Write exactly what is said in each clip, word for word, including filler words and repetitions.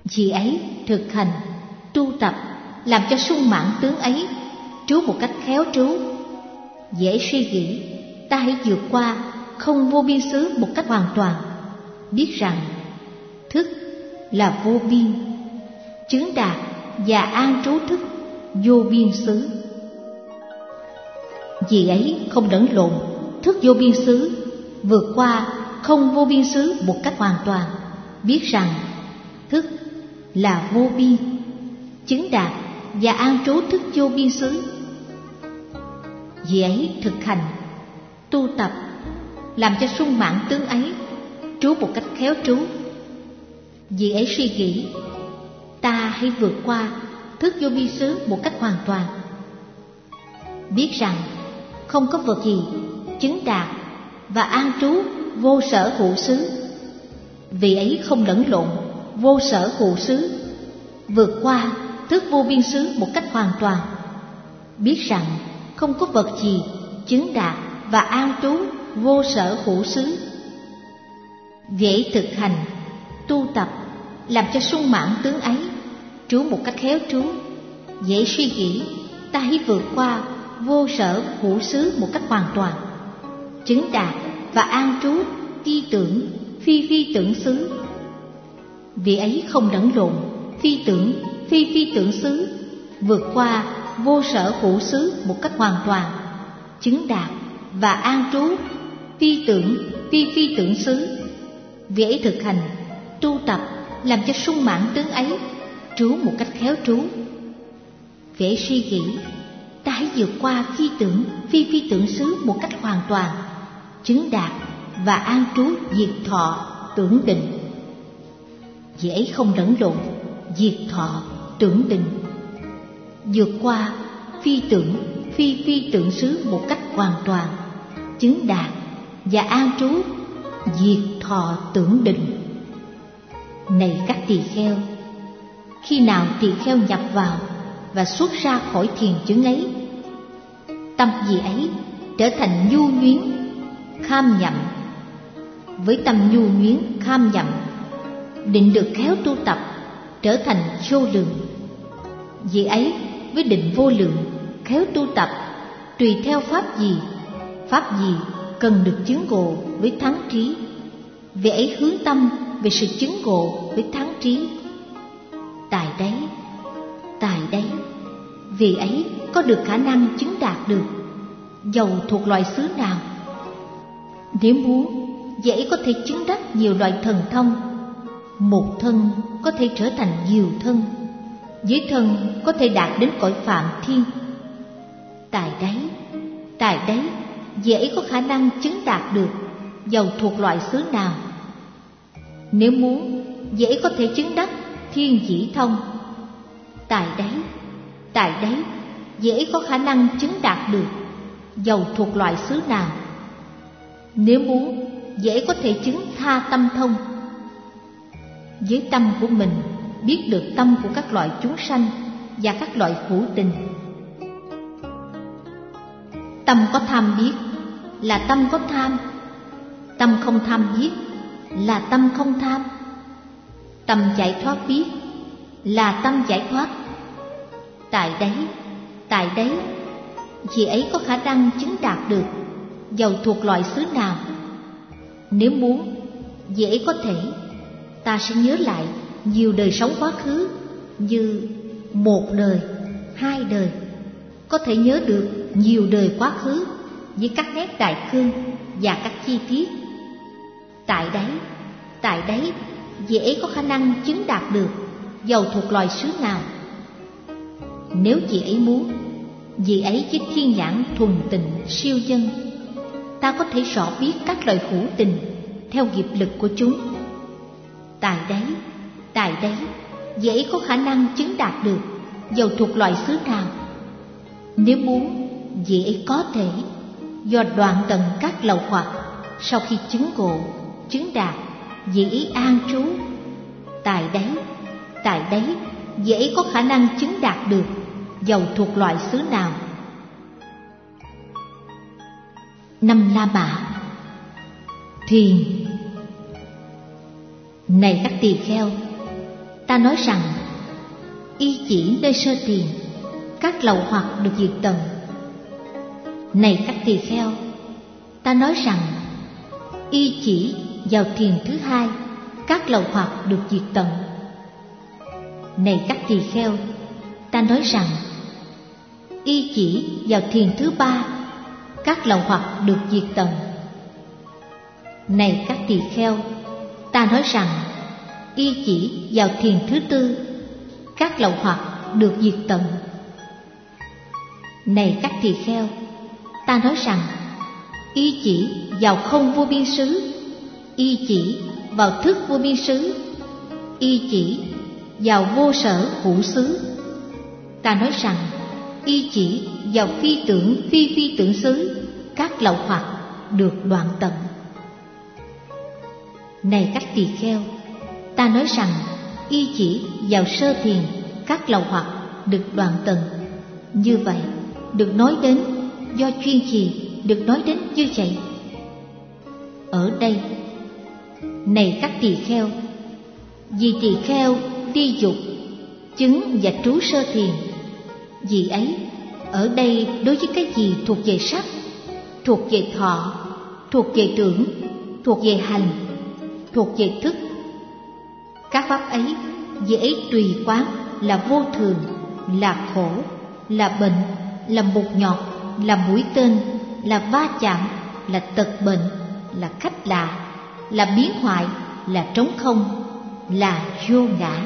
Vì ấy thực hành, tu tập, làm cho sung mãn tướng ấy, trú một cách khéo trú. Dễ suy nghĩ, ta hãy vượt qua không vô biên xứ một cách hoàn toàn, biết rằng thức là vô biên, chứng đạt và an trú thức vô biên xứ. Vì ấy không lẫn lộn thức vô biên xứ, vượt qua không vô biên xứ một cách hoàn toàn, biết rằng thức là vô biên, chứng đạt và an trú thức vô biên xứ. Vì ấy thực hành, tu tập, làm cho sung mãn tướng ấy, trú một cách khéo trú. Vì ấy suy nghĩ, ta hãy vượt qua thức vô biên xứ một cách hoàn toàn, biết rằng không có vật gì chứng đạt và an trú vô sở hữu xứ. Vì ấy không lẫn lộn vô sở hữu xứ, vượt qua thức vô biên xứ một cách hoàn toàn, biết rằng không có vật gì chứng đạt và an trú vô sở hữu xứ. Vậy thực hành, tu tập, làm cho sung mãn tướng ấy, trú một cách khéo trú. Dễ suy nghĩ, ta hãy vượt qua vô sở hữu xứ một cách hoàn toàn, chứng đạt và an trú phi tưởng, phi phi tưởng xứ. Vì ấy không lẫn lộn phi tưởng, phi phi tưởng xứ, vượt qua vô sở hữu xứ một cách hoàn toàn, chứng đạt và an trú phi tưởng, phi phi tưởng xứ. Vì ấy thực hành, tu tập, làm cho sung mãn tướng ấy, trú một cách khéo trú. Vì ấy suy nghĩ, ta hãy vượt qua phi tưởng, phi phi tưởng xứ một cách hoàn toàn, chứng đạt và an trú diệt thọ, tưởng định. Vì ấy không lẫn lộn diệt thọ, tưởng định, vượt qua phi tưởng, phi phi tưởng xứ một cách hoàn toàn, chứng đạt và an trú diệt thọ, tưởng định. Này các tỳ kheo, khi nào tỳ kheo nhập vào và xuất ra khỏi thiền chứng ấy, tâm vị ấy trở thành nhu nhuyến, kham nhậm. Với tâm nhu nhuyến, kham nhậm, định được khéo tu tập, trở thành vô lượng. Vì ấy với định vô lượng, khéo tu tập, tùy theo pháp gì, pháp gì cần được chứng ngộ với thắng trí. Vì ấy hướng tâm về sự chứng ngộ với thắng trí. Tại đấy, tại đấy, vì ấy có được khả năng chứng đạt được, dầu thuộc loại xứ nào. Nếu muốn, dễ có thể chứng đắc nhiều loại thần thông. Một thân có thể trở thành nhiều thân, dưới thân có thể đạt đến cõi phạm thiên. Tại đấy, tại đấy, dễ có khả năng chứng đạt được, dầu thuộc loại xứ nào. Nếu muốn, dễ có thể chứng đắc thiên dĩ thông. Tại đấy, tại đấy, dễ có khả năng chứng đạt được, dầu thuộc loại xứ nào. Nếu muốn, dễ có thể chứng tha tâm thông. Với tâm của mình biết được tâm của các loại chúng sanh và các loại hữu tình. Tâm có tham biết là tâm có tham, tâm không tham biết là tâm không tham, tâm giải thoát biết là tâm giải thoát. Tại đấy, tại đấy, vì ấy có khả năng chứng đạt được, dầu thuộc loại xứ nào. Nếu muốn, dễ có thể, ta sẽ nhớ lại nhiều đời sống quá khứ, như một đời, hai đời, có thể nhớ được nhiều đời quá khứ với các nét đại cương và các chi tiết. Tại đấy, tại đấy, dễ có khả năng chứng đạt được, dầu thuộc loài xứ nào. Nếu chị ấy muốn, vì ấy với thiên nhãn thuần tình siêu dân, ta có thể rõ biết các loại hữu tình theo nghiệp lực của chúng. Tại đấy, tại đấy, dễ có khả năng chứng đạt được, dầu thuộc loại xứ nào. Nếu muốn, dễ có thể do đoạn tận các lậu hoặc, sau khi chứng ngộ, chứng đạt, dễ an trú. Tại đấy, tại đấy, dễ có khả năng chứng đạt được, dầu thuộc loại xứ nào. Năm La Mã. Thiền. Này các tỳ kheo, ta nói rằng y chỉ nơi sơ thiền, các lậu hoặc được diệt tận. Này các tỳ kheo, ta nói rằng y chỉ vào thiền thứ hai, các lậu hoặc được diệt tận. Này các tỳ kheo, ta nói rằng y chỉ vào thiền thứ ba, các lậu hoặc được diệt tận. Này các tỳ kheo, ta nói rằng y chỉ vào thiền thứ tư, các lậu hoặc được diệt tận. Này các tỳ kheo, ta nói rằng y chỉ vào không vô biên xứ, y chỉ vào thức vô biên xứ, y chỉ vào vô sở hữu xứ. Ta nói rằng y chỉ vào phi tưởng phi phi tưởng xứ, các lậu hoặc được đoạn tận. Này các tỳ kheo, ta nói rằng y chỉ vào sơ thiền, các lậu hoặc được đoạn tận. Như vậy được nói đến do chuyên trì, được nói đến như vậy. Ở đây, này các tỳ kheo, vì tỳ kheo đi dục, chứng và trú sơ thiền, vì ấy ở đây đối với cái gì thuộc về sắc, thuộc về thọ, thuộc về tưởng, thuộc về hành, thuộc về thức, các pháp ấy vì ấy tùy quán là vô thường, là khổ, là bệnh, là mục nhọt, là mũi tên, là va chạm, là tật bệnh, là khách lạ, là biến hoại, là trống không, là vô ngã.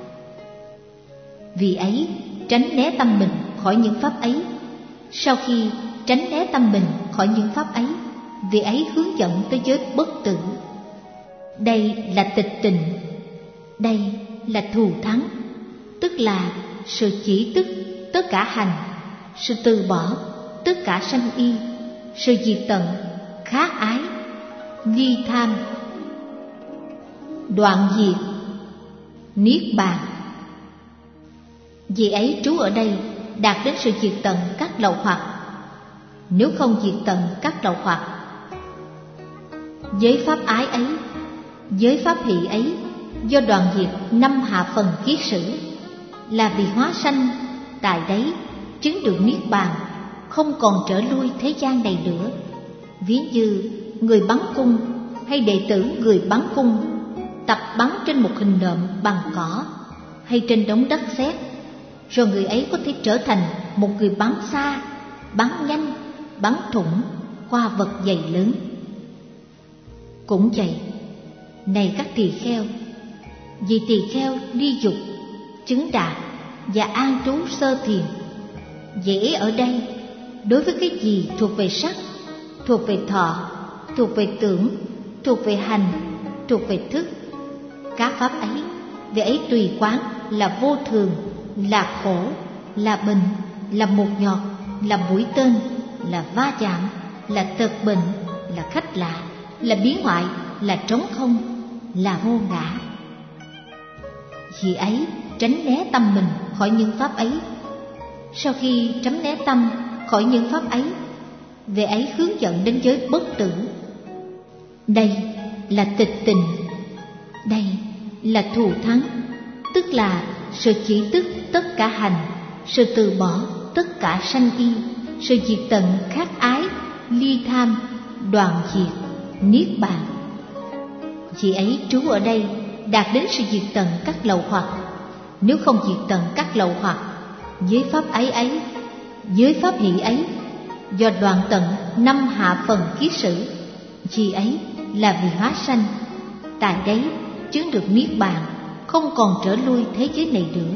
Vì ấy tránh né tâm mình khỏi những pháp ấy. Sau khi tránh né tâm mình khỏi những pháp ấy, vì ấy hướng dẫn tới giới bất tử. Đây là tịch tịnh, đây là thù thắng, tức là sự chỉ tức tất cả hành, sự từ bỏ tất cả sanh y, sự diệt tận khát ái, ly tham, đoạn diệt, niết bàn. Vì ấy trú ở đây đạt đến sự diệt tận các lậu hoặc. Nếu không diệt tận các lậu hoặc, giới pháp ái ấy, giới pháp hỷ ấy, do đoạn diệt năm hạ phần kiết sử, là vì hóa sanh tại đấy chứng được niết bàn, không còn trở lui thế gian này nữa. Ví như người bắn cung hay đệ tử người bắn cung tập bắn trên một hình nộm bằng cỏ hay trên đống đất sét, rồi người ấy có thể trở thành một người bắn xa, bắn nhanh, bắn thủng qua vật dày lớn. Cũng vậy, này các tỳ kheo, vì tỳ kheo ly dục, chứng đạt và an trú sơ thiền, dễ ở đây đối với cái gì thuộc về sắc, thuộc về thọ, thuộc về tưởng, thuộc về hành, thuộc về thức, các pháp ấy vì ấy tùy quán là vô thường, là khổ, là bệnh, là mục nhọt, là mũi tên, là va chạm, là tật bệnh, là khách lạ, là biến hoại, là trống không, là vô ngã. Vì ấy tránh né tâm mình khỏi những pháp ấy. Sau khi tránh né tâm khỏi những pháp ấy, về ấy hướng dẫn đến giới bất tử. Đây là tịch tịnh, đây là thù thắng, tức là sự chỉ tức tất cả hành, sự từ bỏ tất cả sanh y, sự diệt tận khát ái, ly tham, đoạn diệt, niết bàn. Vì ấy trú ở đây đạt đến sự diệt tận các lậu hoặc. Nếu không diệt tận các lậu hoặc, giới pháp ấy ấy, giới pháp hỷ ấy, do đoạn tận năm hạ phần kiết sử, vì ấy là vì hóa sanh tại đấy chứng được niết bàn, không còn trở lui thế giới này nữa.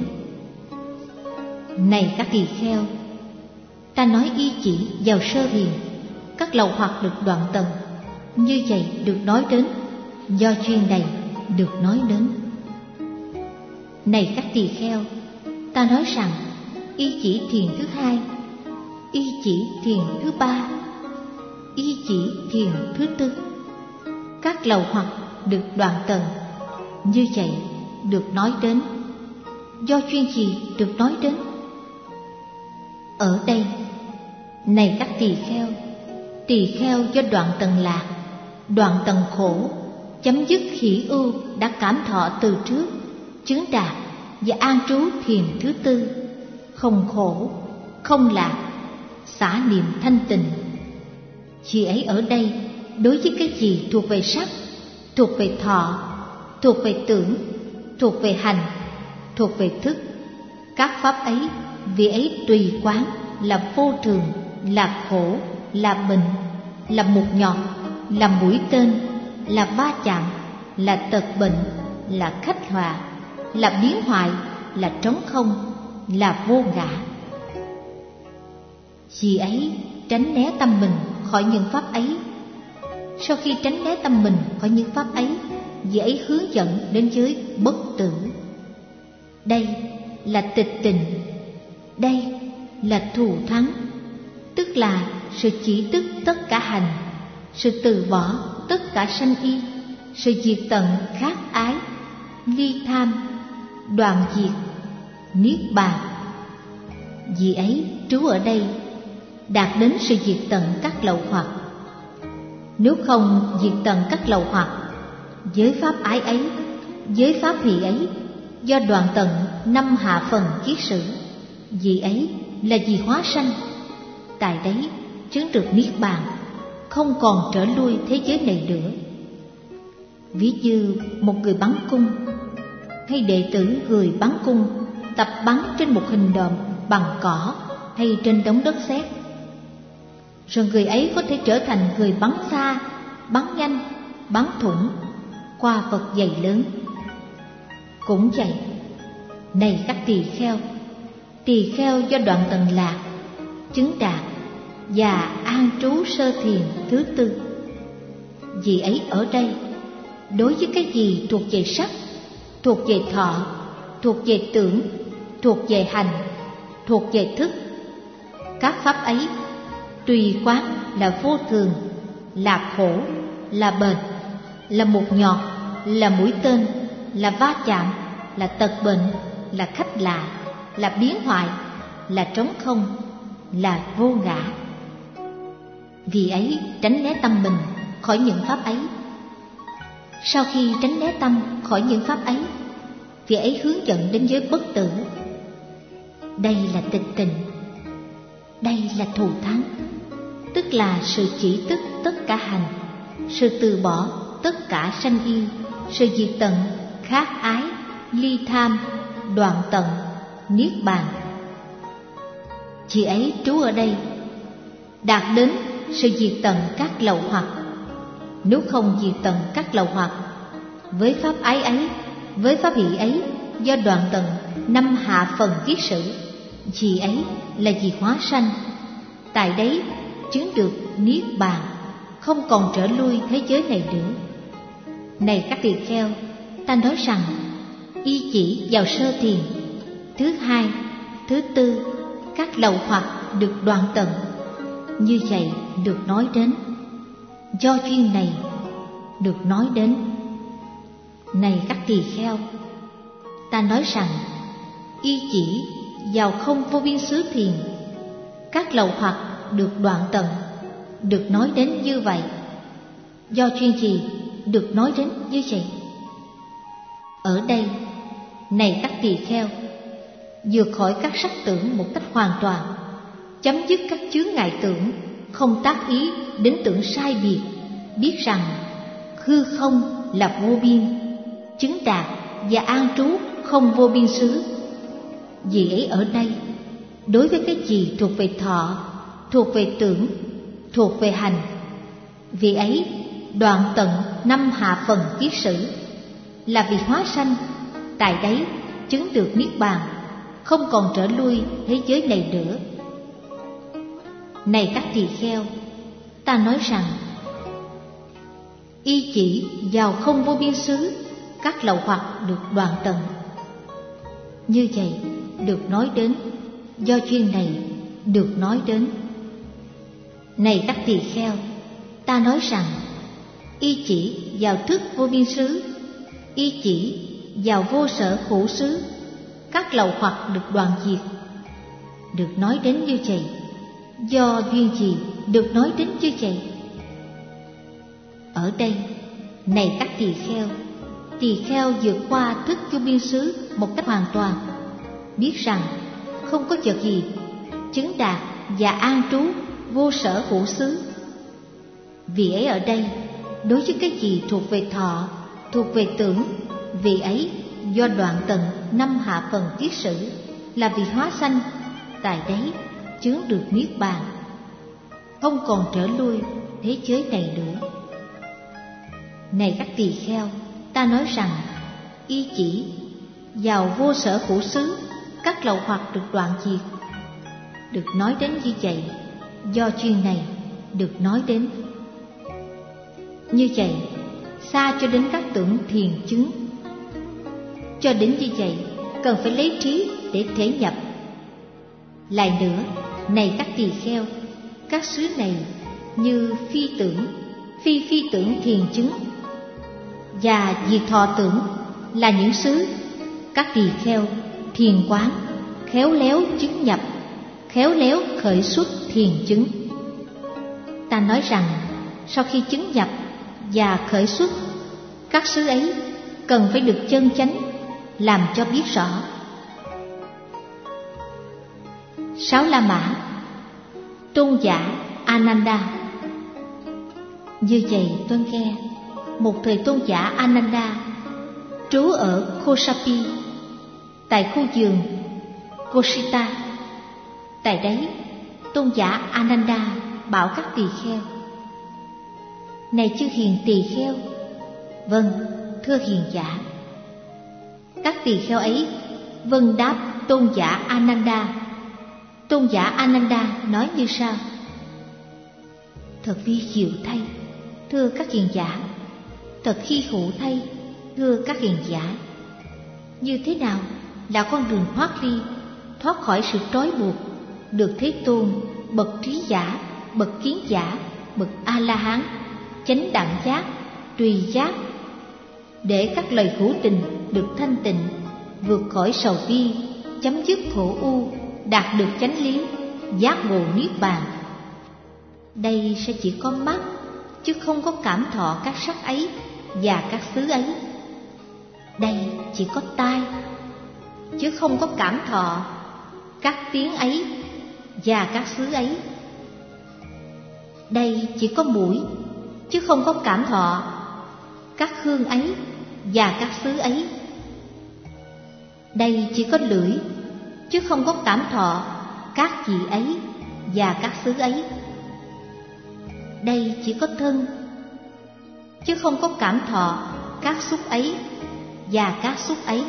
Này các tỳ kheo, ta nói y chỉ vào sơ thiền, các lậu hoặc được đoạn tận. Như vậy được nói đến, do chuyên này được nói đến. Này các tỳ kheo, ta nói rằng y chỉ thiền thứ hai, y chỉ thiền thứ ba, y chỉ thiền thứ tư, các lậu hoặc được đoạn tận. Như vậy được nói đến, do chuyên gì được nói đến. Ở đây, này các tỳ kheo, tỳ kheo do đoạn tận lạc, đoạn tận khổ, chấm dứt hỷ ưu đã cảm thọ từ trước, chứng đạt và an trú thiền thứ tư, không khổ, không lạc, xả niệm thanh tịnh. Chị ấy ở đây đối với cái gì thuộc về sắc, thuộc về thọ, thuộc về tưởng, thuộc về hành, thuộc về thức, các pháp ấy vị ấy tùy quán là vô thường, là khổ, là bệnh, là mục nhọt, là mũi tên, là va chạm, là tật bệnh, là khách họa, là biến hoại, là trống không, là vô ngã. Vì ấy tránh né tâm mình khỏi những pháp ấy. Sau khi tránh né tâm mình khỏi những pháp ấy, vì ấy hướng dẫn đến giới bất tử. Đây là tịch tịnh, đây là thù thắng, tức là sự chỉ tức tất cả hành, sự từ bỏ tất cả sanh y, sự diệt tận khát ái, ly tham, đoạn diệt, niết bàn. Vì ấy trú ở đây đạt đến sự diệt tận các lậu hoặc. Nếu không diệt tận các lậu hoặc, giới pháp ái ấy, giới pháp hỷ ấy, do đoạn tận năm hạ phần kiết sử, vì ấy là vì hóa sanh, tại đấy chứng được niết bàn, không còn trở lui thế giới này nữa. Ví như một người bắn cung, hay đệ tử người bắn cung tập bắn trên một hình độm bằng cỏ hay trên đống đất sét, rồi người ấy có thể trở thành người bắn xa, bắn nhanh, bắn thủng qua vật dày lớn. Cũng vậy, này các tỳ kheo, tỳ kheo do đoạn tận lạc, chứng đạt và an trú sơ thiền thứ tư, vì ấy ở đây đối với cái gì thuộc về sắc, thuộc về thọ, thuộc về tưởng, thuộc về hành, thuộc về thức, các pháp ấy tùy quán là vô thường, là khổ, là bệnh, là mục nhọt, là mũi tên, là va chạm, là tật bệnh, là khách lạ, là biến hoại, là trống không, là vô ngã. Vì ấy tránh né tâm mình khỏi những pháp ấy. Sau khi tránh né tâm khỏi những pháp ấy, vì ấy hướng dẫn đến giới bất tử. Đây là tịch tịnh, đây là thù thắng, tức là sự chỉ tức tất cả hành, sự từ bỏ tất cả sanh y, sự diệt tận khát ái, ly tham, đoạn tận, niết bàn. Chị ấy trú ở đây đạt đến sự diệt tận các lậu hoặc. Nếu không diệt tận các lậu hoặc, với pháp ái ấy, với pháp hỷ ấy, do đoạn tận năm hạ phần kiết sử, chị ấy là vì hóa sanh, tại đấy chứng được niết bàn, không còn trở lui thế giới này nữa. Này các tỳ kheo, ta nói rằng y chỉ vào sơ thiền thứ hai, thứ tư, các lậu hoặc được đoạn tận, như vậy được nói đến. Do duyên này được nói đến. Này các tỳ kheo, ta nói rằng y chỉ vào không vô biên xứ thiền, các lậu hoặc được đoạn tận, được nói đến như vậy. Do duyên gì được nói đến như vậy? Ở đây, này các tỳ kheo, vượt khỏi các sắc tưởng một cách hoàn toàn, chấm dứt các chướng ngại tưởng, không tác ý đến tưởng sai biệt, biết rằng hư không là vô biên, chứng đạt và an trú không vô biên xứ. Vì ấy ở đây, đối với cái gì thuộc về thọ, thuộc về tưởng, thuộc về hành, vì ấy đoạn tận năm hạ phần kiết sử, là vì hóa sanh, tại đấy chứng được niết bàn, không còn trở lui thế giới này nữa. Này các tỳ kheo, ta nói rằng y chỉ vào không vô biên xứ, các lậu hoặc được đoạn tận, như vậy được nói đến. Do duyên này được nói đến. Này các tỳ kheo, ta nói rằng y chỉ vào thức vô biên xứ, y chỉ vào vô sở khổ xứ, các lậu hoặc được đoạn diệt, được nói đến như vậy. Do duyên gì được nói đến như vậy? Ở đây, này các tỳ kheo, tỳ kheo vượt qua thức vô biên xứ một cách hoàn toàn, biết rằng không có vật gì chứng đạt và an trú vô sở hữu xứ. Vì ấy ở đây, đối với cái gì thuộc về thọ, thuộc về tưởng, vì ấy do đoạn tận năm hạ phần kiết sử là vì hóa sanh, tại đấy chướng được niết bàn, không còn trở lui thế giới này nữa. Này các tỳ kheo, ta nói rằng y chỉ vào vô sở hữu xứ, các lậu hoặc được đoạn diệt. Được nói đến như vậy, do chuyên này được nói đến. Như vậy, xa cho đến các tưởng thiền chứng. Cho đến như vậy, cần phải lấy trí để thể nhập. Lại nữa, này các tỳ kheo, các xứ này như phi tưởng, phi phi tưởng thiền chứng và diệt thọ tưởng là những xứ các tỳ kheo thiền quán khéo léo chứng nhập, khéo léo khởi xuất thiền chứng. Ta nói rằng sau khi chứng nhập và khởi xuất, các xứ ấy cần phải được chân chánh làm cho biết rõ. Sáu La Mã, tôn giả Ananda. Như vậy tôi nghe, một thời tôn giả Ananda trú ở Kosapi, tại khu vườn Kosita. Tại đấy, tôn giả Ananda bảo các tỳ kheo: Này chư hiền tỳ kheo. Vâng, thưa hiền giả. Các tỳ kheo ấy vâng đáp tôn giả Ananda. Tôn giả Ananda nói như sau: Thật vi diệu thay, thưa các hiền giả. Thật hy hữu thay, thưa các hiền giả. Như thế nào là con đường thoát ly, thoát khỏi sự trói buộc, được Thế Tôn, bậc trí giả, bậc kiến giả, bậc A-la-hán, chánh đẳng giác, tùy giác, để các lời hữu tình được thanh tịnh, vượt khỏi sầu bi, chấm dứt khổ u, đạt được chánh lý, giác ngộ niết bàn. Đây sẽ chỉ có mắt, chứ không có cảm thọ các sắc ấy và các xứ ấy. Đây chỉ có tai, chứ không có cảm thọ các tiếng ấy và các xứ ấy. Đây chỉ có mũi, chứ không có cảm thọ các hương ấy và các xứ ấy. Đây chỉ có lưỡi, chứ không có cảm thọ các vị ấy và các xứ ấy. Đây chỉ có thân, chứ không có cảm thọ các xúc ấy và các xúc ấy.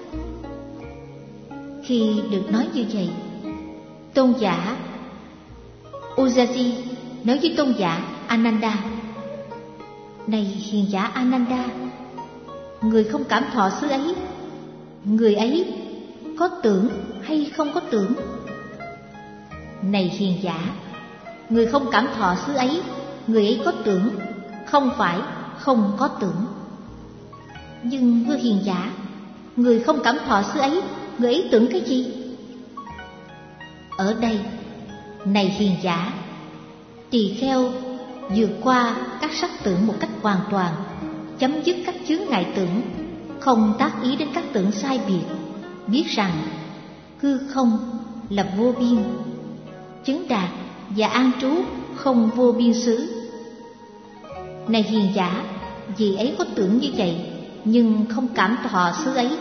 Khi được nói như vậy, tôn giả Ujjayi nói với tôn giả Ananda: Này hiền giả Ananda, người không cảm thọ xứ ấy, người ấy có tưởng hay không có tưởng? Này hiền giả, người không cảm thọ xứ ấy, người ấy có tưởng, không phải không có tưởng. Nhưng thưa hiền giả, người không cảm thọ xứ ấy, người ấy tưởng cái gì? Ở đây, này hiền giả, tỳ kheo vượt qua các sắc tưởng một cách hoàn toàn, chấm dứt các chướng ngại tưởng, không tác ý đến các tưởng sai biệt, biết rằng hư không là vô biên, chứng đạt và an trú không vô biên xứ. Này hiền giả, vì ấy có tưởng như vậy, nhưng không cảm thọ xứ ấy.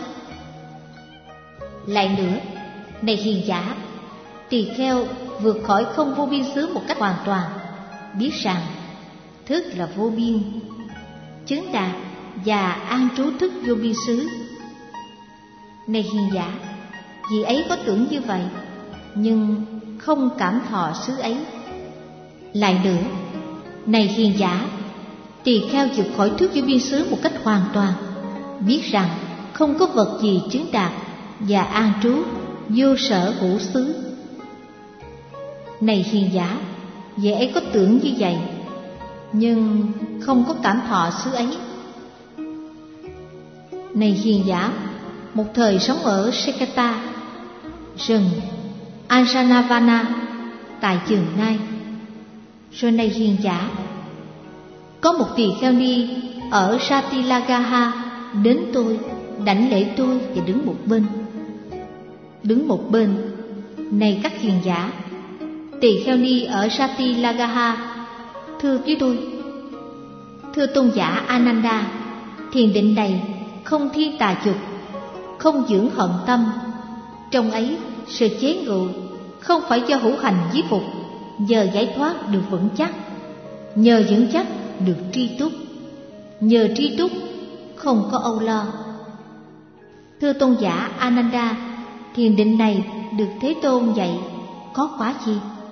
Lại nữa, này hiền giả, tỳ kheo vượt khỏi không vô biên xứ một cách hoàn toàn, biết rằng thức là vô biên, chứng đạt và an trú thức vô biên xứ. Này hiền giả, vì ấy có tưởng như vậy, nhưng không cảm thọ xứ ấy. Lại nữa, này hiền giả, tỳ kheo vượt khỏi thức vô biên xứ một cách hoàn toàn, biết rằng không có vật gì chứng đạt và an trú vô sở hữu xứ. Này hiền giả, vì ấy có tưởng như vậy, nhưng không có cảm thọ xứ ấy. Này hiền giả, một thời sống ở Sekata, rừng Anjanavana, tại Trường Nai. Rồi này hiền giả, có một tỳ kheo ni ở Satilagaha đến tôi, đảnh lễ tôi và đứng một bên. Đứng một bên, này các hiền giả, tỳ kheo ni ở Satilagaha, thưa với tôi. Thưa tôn giả Ananda, thiền định này không thiên tà dục, không dưỡng hận tâm. Trong ấy, sự chế ngự không phải do hữu hành giết phục, nhờ giải thoát được vững chắc, nhờ vững chắc được tri túc, nhờ tri túc không có âu lo. Thưa tôn giả Ananda, thiền định này được Thế Tôn dạy có quả gì?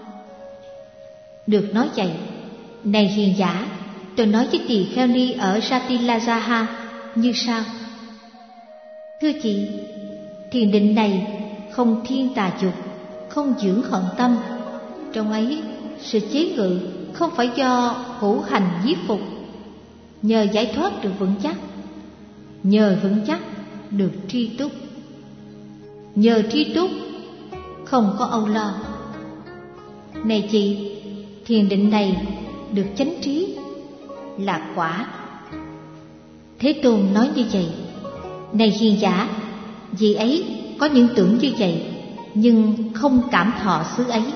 Được nói vậy, này hiền giả, tôi nói với tỳ kheo ni ở Satilagaha như sau. Thưa chị, thiền định này không thiên tà dục, không dưỡng hận tâm. Trong ấy, sự chế ngự không phải do hữu hành giết phục, nhờ giải thoát được vững chắc, nhờ vững chắc được tri túc, nhờ tri túc không có âu lo. Này chị, thiền định này được chánh trí là quả. Thế Tôn nói như vậy. Này hiền giả, vì ấy có những tưởng như vậy, nhưng không cảm thọ xứ ấy.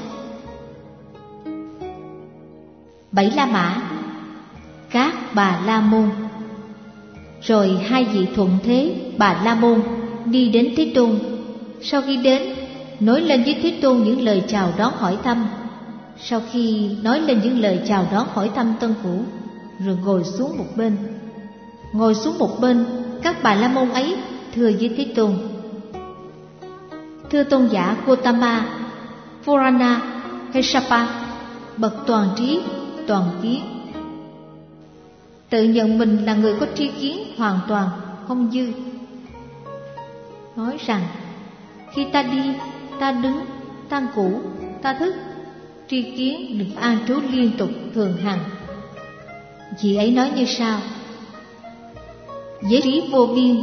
Bảy La Mã, các Bà La Môn. Rồi hai vị thuận thế Bà La Môn đi đến Thế Tôn. Sau khi đến, nói lên với Thế Tôn những lời chào đón hỏi thăm. Sau khi nói lên những lời chào đón hỏi thăm tân cũ, rồi ngồi xuống một bên. Ngồi xuống một bên, các Bà La Môn ấy thưa với Thế Tôn. Thưa tôn giả Gotama, Purana, Kassapa, bậc toàn trí, toàn kiến, tự nhận mình là người có tri kiến hoàn toàn, không dư. Nói rằng, khi ta đi, ta đứng, ta ngủ, ta thức, tri kiến được an trú liên tục thường hằng. Vị ấy nói như sau: với trí vô biên,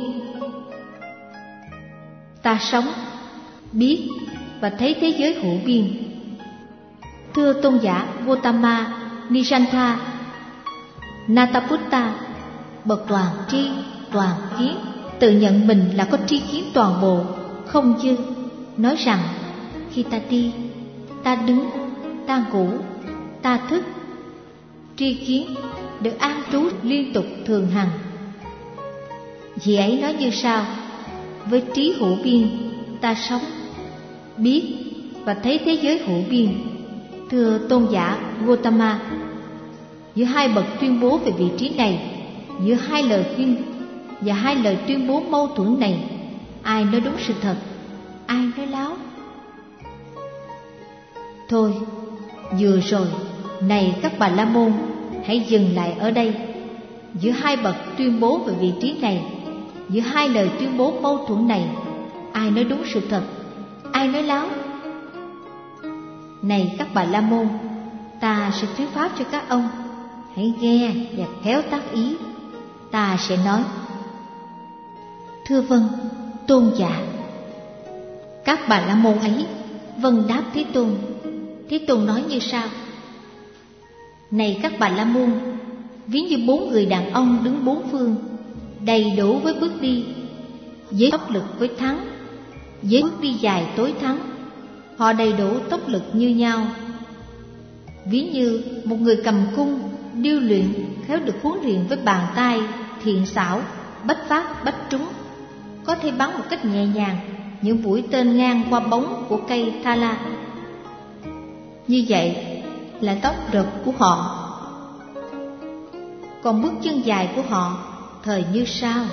ta sống, biết và thấy thế giới hữu biên. Thưa tôn giả Gotama, Nisantha, Nataputta, bậc toàn tri, toàn kiến, tự nhận mình là có tri kiến toàn bộ, không dư. Nói rằng, khi ta đi, ta đứng, ta ngủ, ta thức, tri kiến được an trú liên tục thường hằng. Vị ấy nói như sau: với trí hữu biên, ta sống, biết và thấy thế giới hữu biên. Thưa tôn giả Gotama, giữa hai bậc tuyên bố về vị trí này, giữa hai lời khuyên và hai lời tuyên bố mâu thuẫn này, ai nói đúng sự thật, ai nói láo? Thôi, vừa rồi, này các Bà La Môn, hãy dừng lại ở đây. Giữa hai bậc tuyên bố về vị trí này, giữa hai lời tuyên bố mâu thuẫn này, ai nói đúng sự thật, ai nói láo? Này các Bà La Môn, ta sẽ thuyết pháp cho các ông, hãy nghe và khéo tác ý. Ta sẽ nói: thưa vâng, tôn giả. Các Bà La Môn ấy vâng đáp Thế Tôn. Thế Tôn nói như sau: này các Bà La Môn, ví như bốn người đàn ông đứng bốn phương, đầy đủ với bước đi, với tốc lực với thắng, với bước đi dài tối thắng. Họ đầy đủ tốc lực như nhau. Ví như một người cầm cung điêu luyện, khéo được huấn luyện với bàn tay thiện xảo, bách phát bách trúng, có thể bắn một cách nhẹ nhàng những mũi tên ngang qua bóng của cây thala. Như vậy là tốc lực của họ. Còn bước chân dài của họ thời như sau: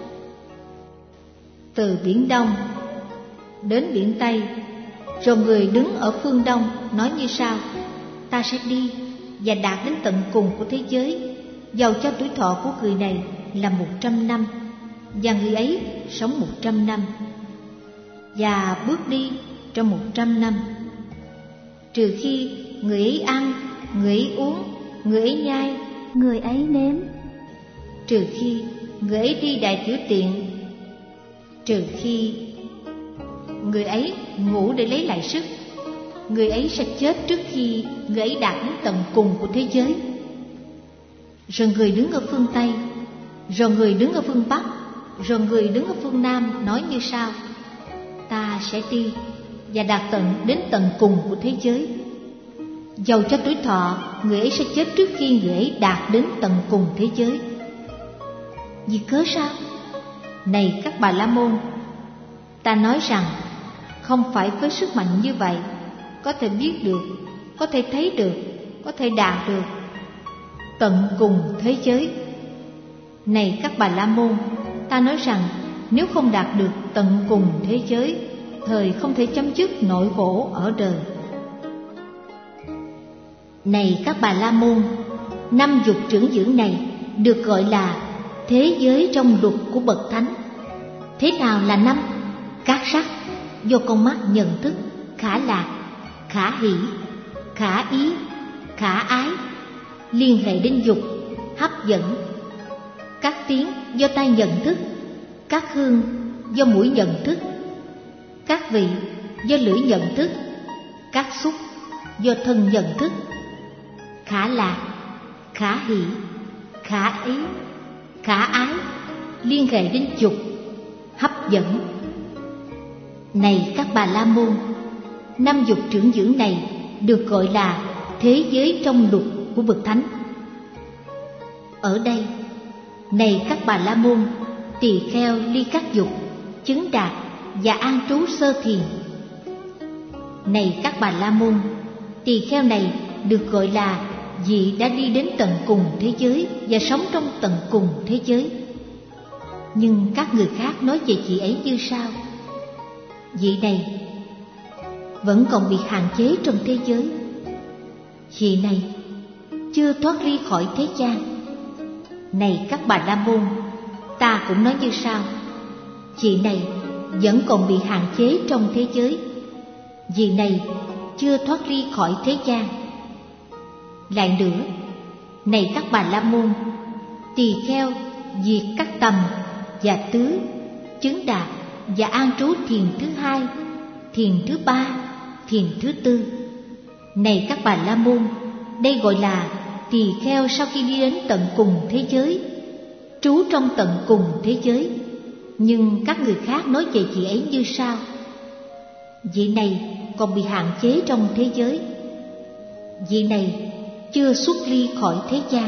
từ biển Đông đến biển Tây. Rồi người đứng ở phương Đông nói như sau: ta sẽ đi và đạt đến tận cùng của thế giới, dầu cho tuổi thọ của người này là một trăm năm, và người ấy sống một trăm năm, và bước đi trong một trăm năm. Trừ khi người ấy ăn, người ấy uống, người ấy nhai, người ấy nếm. Trừ khi người ấy đi đại tiểu tiện. Trừ khi người ấy ngủ để lấy lại sức. Người ấy sẽ chết trước khi người ấy đạt đến tận cùng của thế giới. Rồi người đứng ở phương Tây, rồi người đứng ở phương Bắc, Rồi người đứng ở phương Nam nói như sau: ta sẽ đi và đạt tận đến tận cùng của thế giới. Dầu cho tuổi thọ, người ấy sẽ chết trước khi người ấy đạt đến tận cùng thế giới. Vì cớ sao? Này các Bà La Môn, ta nói rằng không phải với sức mạnh như vậy có thể biết được, có thể thấy được, có thể đạt được tận cùng thế giới. Này các Bà La Môn, ta nói rằng nếu không đạt được tận cùng thế giới, thời không thể chấm dứt nỗi khổ ở đời. Này các Bà La Môn, năm dục trưởng dưỡng này được gọi là thế giới trong luật của bậc thánh. Thế nào là năm? Các sắc do con mắt nhận thức, khả lạc, khả hỷ, khả ý, khả ái, liên hệ đến dục, hấp dẫn. Các tiếng do tai nhận thức, các hương do mũi nhận thức, các vị do lưỡi nhận thức, các xúc do thân nhận thức. Khả lạc, khả hỷ, khả ý, khả ái, liên hệ đến dục, hấp dẫn. Này các Bà La Môn, năm dục trưởng dưỡng này được gọi là thế giới trong luật của bậc thánh. Ở đây, này các Bà La Môn, tỳ kheo ly các dục, chứng đạt và an trú sơ thiền. Này các Bà La Môn, tỳ kheo này được gọi là vị đã đi đến tận cùng thế giới và sống trong tận cùng thế giới. Nhưng các người khác nói về chị ấy như sau: vị này vẫn còn bị hạn chế trong thế giới, chị này chưa thoát ly khỏi thế gian. Này các Bà La Môn, ta cũng nói như sau: chị này vẫn còn bị hạn chế trong thế giới, vị này chưa thoát ly khỏi thế gian. Lại nữa, này các Bà La Môn, tỳ kheo diệt các tầm và tứ, chứng đạt và an trú thiền thứ hai, thiền thứ ba, thiền thứ tư. Này các Bà La Môn, đây gọi là tỳ kheo sau khi đi đến tận cùng thế giới, trú trong tận cùng thế giới. Nhưng các người khác nói về chị ấy như sau: vị này còn bị hạn chế trong thế giới, vị này chưa xuất ly khỏi thế gian.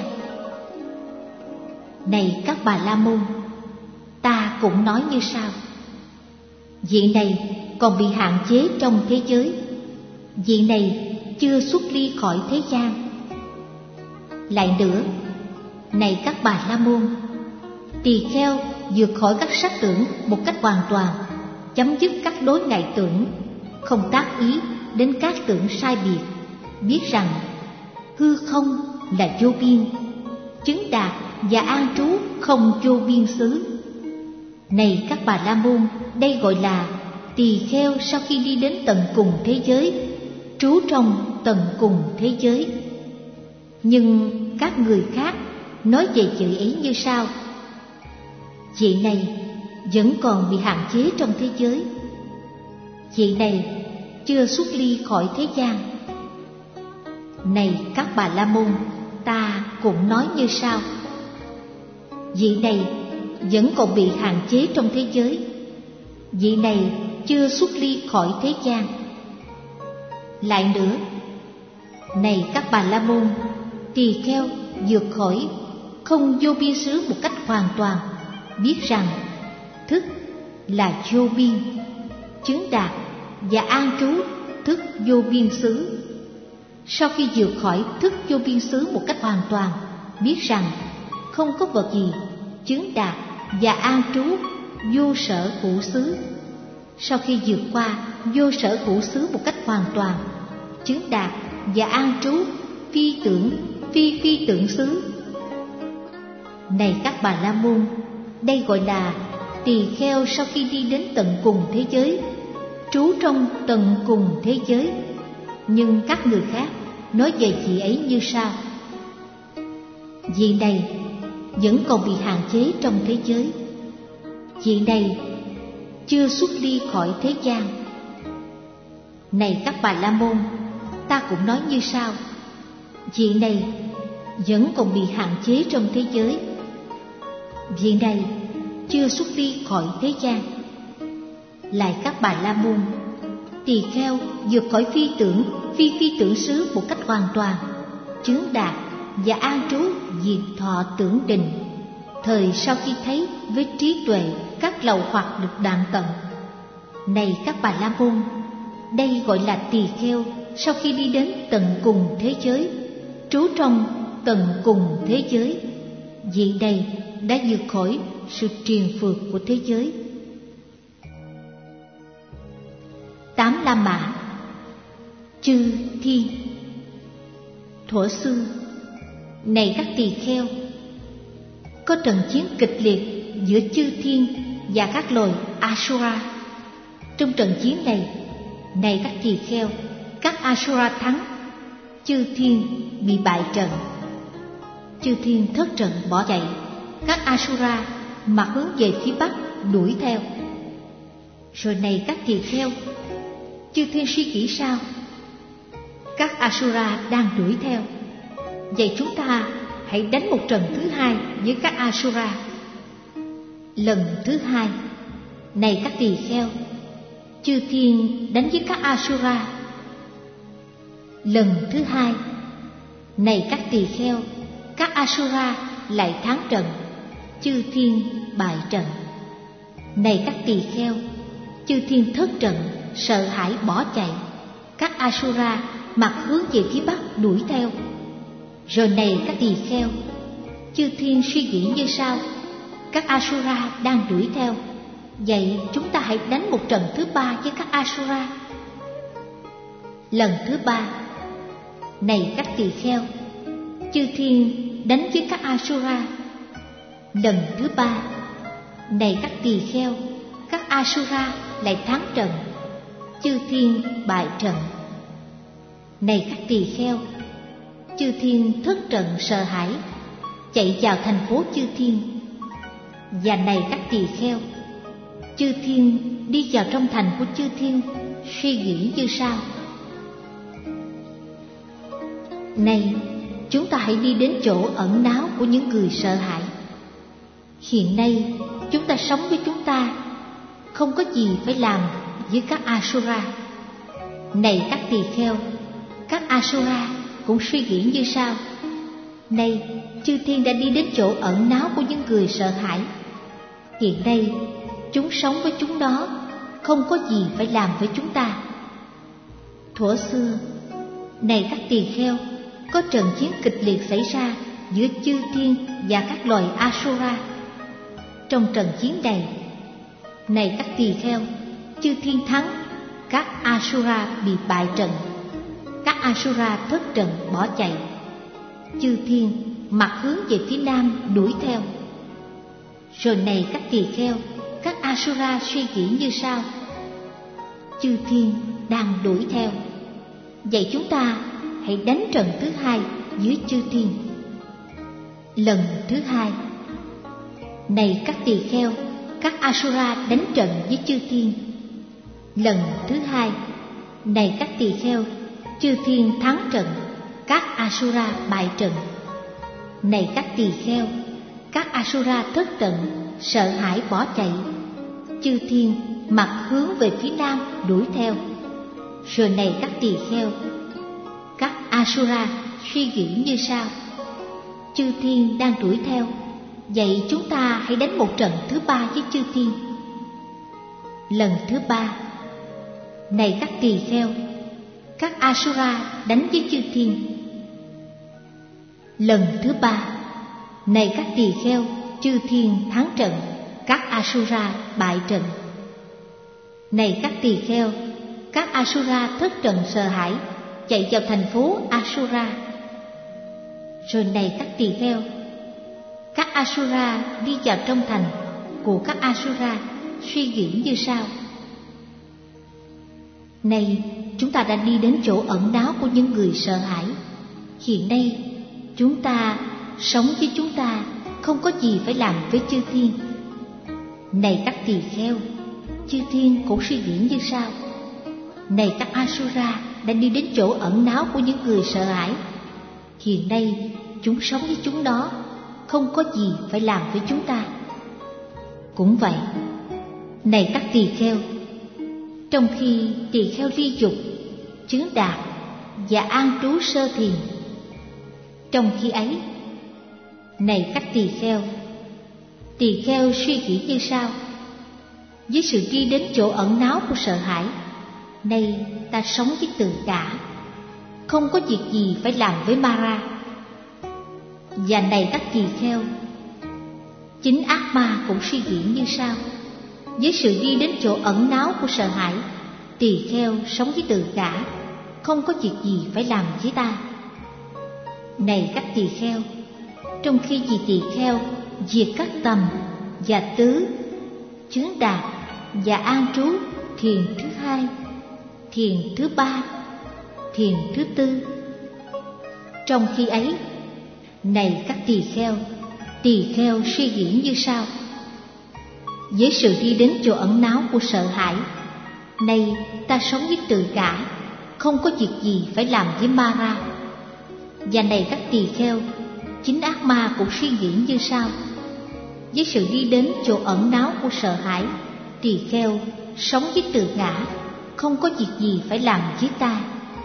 Này các Bà La Môn, ta cũng nói như sau: vị này còn bị hạn chế trong thế giới, vị này chưa xuất ly khỏi thế gian. Lại nữa, này các Bà La Môn, tỳ kheo vượt khỏi các sắc tưởng một cách hoàn toàn, chấm dứt các đối ngại tưởng, không tác ý đến các tưởng sai biệt, biết rằng hư không là vô biên, chứng đạt và an trú không vô biên xứ. Này các Bà La Môn, đây gọi là tỳ kheo sau khi đi đến tận cùng thế giới, trú trong tận cùng thế giới. Nhưng các người khác nói về chị ấy như sau: chị này vẫn còn bị hạn chế trong thế giới, chị này chưa xuất ly khỏi thế gian. Này các Bà La Môn, ta cũng nói như sau: vị này vẫn còn bị hạn chế trong thế giới, vị này chưa xuất ly khỏi thế gian. Lại nữa, này các Bà La Môn, tỳ kheo vượt khỏi không vô biên xứ một cách hoàn toàn, biết rằng thức là vô biên, chứng đạt và an trú thức vô biên xứ. Sau khi vượt khỏi thức vô biên xứ một cách hoàn toàn, biết rằng không có vật gì chứng đạt và an trú vô sở hữu xứ. Sau khi vượt qua vô sở hữu xứ một cách hoàn toàn, chứng đạt và an trú phi tưởng phi phi tưởng xứ. Này các Bà La Môn, đây gọi là tỳ kheo sau khi đi đến tận cùng thế giới, trú trong tận cùng thế giới. Nhưng các người khác nói về chị ấy như sau: vị này vẫn còn bị hạn chế trong thế giới, vị này chưa xuất ly khỏi thế gian. Này các Bà La Môn, ta cũng nói như sau: vị này vẫn còn bị hạn chế trong thế giới, vị này chưa xuất ly khỏi thế gian. Lại các Bà La Môn, tỳ kheo vượt khỏi phi tưởng, phi phi tưởng xứ một cách hoàn toàn, chứng đạt và an trú diệt thọ tưởng định. Thời sau khi thấy với trí tuệ các lậu hoặc được đoạn tận. Này các Bà La Môn, đây gọi là tỳ kheo sau khi đi đến tận cùng thế giới, trú trong tận cùng thế giới. Vị đây đã vượt khỏi sự triền phược của thế giới. Tám La Mã. Chư Thiên. Thuở xưa, này các tỳ kheo, có trận chiến kịch liệt giữa chư thiên và các loài Asura. Trong trận chiến này, này các tỳ kheo, các Asura thắng, chư thiên bị bại trận. Chư thiên thất trận bỏ chạy, các Asura mặt hướng về phía bắc đuổi theo. Rồi này các tỳ kheo, chư thiên suy nghĩ sao? Các Asura đang đuổi theo, vậy chúng ta hãy đánh một trận thứ hai với các Asura. Lần thứ hai, này các tỳ kheo, chư thiên đánh với các Asura. Lần thứ hai, này các tỳ kheo, các Asura lại thắng trận, chư thiên bại trận. Này các tỳ kheo, chư thiên thất trận, sợ hãi bỏ chạy, các Asura mặt hướng về phía bắc đuổi theo. Rồi này các tỳ kheo, chư thiên suy nghĩ như sau: các Asura đang đuổi theo, vậy chúng ta hãy đánh một trận thứ ba với các Asura. Lần thứ ba, này các tỳ kheo, chư thiên đánh với các Asura. Lần thứ ba, này các tỳ kheo, các Asura lại thắng trận, chư thiên bại trận. Này các tỳ kheo, chư thiên thất trận sợ hãi, chạy vào thành phố chư thiên. Và này các tỳ kheo, chư thiên đi vào trong thành của chư thiên, suy nghĩ như sau: này, chúng ta hãy đi đến chỗ ẩn náu của những người sợ hãi. Hiện nay chúng ta sống với chúng ta, không có gì phải làm với các Asura. Này các tỳ kheo, các Asura cũng suy nghĩ như sau: này, chư thiên đã đi đến chỗ ẩn náu của những người sợ hãi. Hiện nay chúng sống với chúng đó, không có gì phải làm với chúng ta. Thuở xưa, này các tỳ kheo, có trận chiến kịch liệt xảy ra giữa chư thiên và các loài Asura. Trong trận chiến này, này các tỳ kheo, chư thiên thắng, các Asura bị bại trận. Các Asura thất trận bỏ chạy, chư thiên mặt hướng về phía nam đuổi theo. Rồi này các tỳ kheo, các Asura suy nghĩ như sau: chư thiên đang đuổi theo, vậy chúng ta hãy đánh trận thứ hai với chư thiên. Lần thứ hai, này các tỳ kheo, các Asura đánh trận với chư thiên. Lần thứ hai, này các tỳ kheo, chư thiên thắng trận, các Asura bại trận. Này các tỳ kheo, các Asura thất trận, sợ hãi bỏ chạy, chư thiên mặt hướng về phía nam đuổi theo. Rồi này các tỳ kheo, các Asura suy nghĩ như sau: chư thiên đang đuổi theo, vậy chúng ta hãy đánh một trận thứ ba với chư thiên. Lần thứ ba, này các tỳ kheo, các Asura đánh với chư thiên. Lần thứ ba, này các tỳ kheo, chư thiên thắng trận, các Asura bại trận. Này các tỳ kheo, các Asura thất trận sợ hãi, chạy vào thành phố Asura. Rồi này các tỳ kheo, các Asura đi vào trong thành của các Asura, suy nghĩ như sau: này, chúng ta đã đi đến chỗ ẩn náu của những người sợ hãi. Hiện nay chúng ta sống với chúng ta, không có gì phải làm với chư thiên. Này các tỳ kheo, chư thiên cũng suy nghĩ như sau: này các Asura đã đi đến chỗ ẩn náu của những người sợ hãi. Hiện nay chúng sống với chúng đó, không có gì phải làm với chúng ta. cũng vậy. Này các tỳ kheo, trong khi tỳ kheo ly dục, chứng đạt và an trú sơ thiền, trong khi ấy, này các tỳ kheo, tỳ kheo suy nghĩ như sau: với sự đi đến chỗ ẩn náu của sợ hãi, nay ta sống với tự cả, không có việc gì phải làm với Mara. Và này các tỳ kheo, chính ác ma cũng suy nghĩ như sau: với sự đi đến chỗ ẩn náu của sợ hãi, tỳ kheo sống với tự cả, không có việc gì phải làm với ta. Này các tỳ kheo, trong khi vị tỳ kheo diệt các tầm và tứ, chứng đạt và an trú thiền thứ hai, thiền thứ ba, thiền thứ tư, trong khi ấy, này các tỳ kheo, tỳ kheo suy nghĩ như sau: với sự đi đến chỗ ẩn náu của sợ hãi, nay ta sống với tự cả, không có việc gì phải làm với Mara. Và này các tỳ kheo, chính ác ma cũng suy nghĩ như sau: với sự đi đến chỗ ẩn náu của sợ hãi, tỳ kheo sống với tự ngã, không có việc gì phải làm với ta.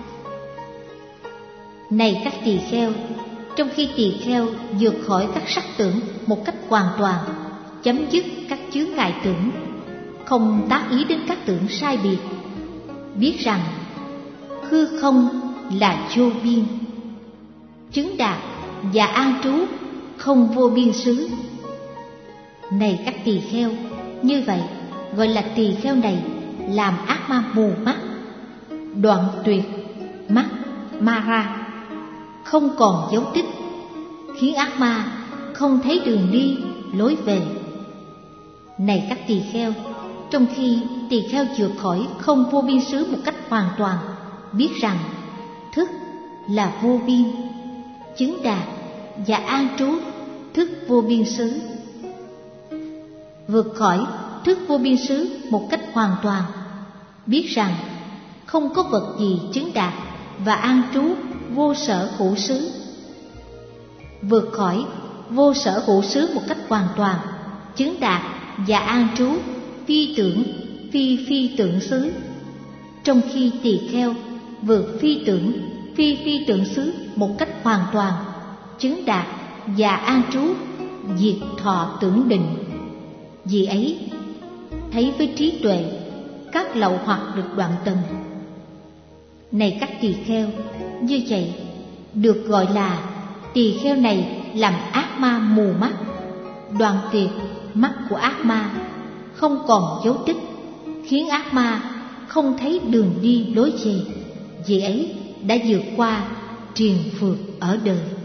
Này các tỳ kheo, trong khi tỳ kheo vượt khỏi các sắc tưởng một cách hoàn toàn, chấm dứt các chướng ngại tưởng, không tác ý đến các tưởng sai biệt, biết rằng hư không là vô biên, chứng đạt và an trú không vô biên xứ. Này các tỳ kheo, như vậy gọi là tỳ kheo này làm ác ma mù mắt, đoạn tuyệt mắt Mara, không còn dấu tích, khiến ác ma không thấy đường đi lối về. Này các tỳ kheo, trong khi tỳ kheo vượt khỏi không vô biên xứ một cách hoàn toàn, biết rằng thức là vô biên, chứng đạt và an trú thức vô biên xứ. Vượt khỏi thức vô biên xứ một cách hoàn toàn, biết rằng không có vật gì chứng đạt và an trú vô sở hữu xứ. Vượt khỏi vô sở hữu xứ một cách hoàn toàn, chứng đạt và an trú phi tưởng phi phi tưởng xứ, trong khi tỳ kheo vượt phi tưởng phi phi tưởng xứ một cách hoàn toàn, chứng đạt và an trú diệt thọ tưởng định. Vì ấy, thấy với trí tuệ các lậu hoặc được đoạn tận. Này các tỳ kheo, như vậy được gọi là tỳ kheo này làm ác ma mù mắt, đoạn tuyệt mắt của ác ma, không còn dấu tích, khiến ác ma không thấy đường đi lối về. Vì ấy đã vượt qua triền phượt ở đời.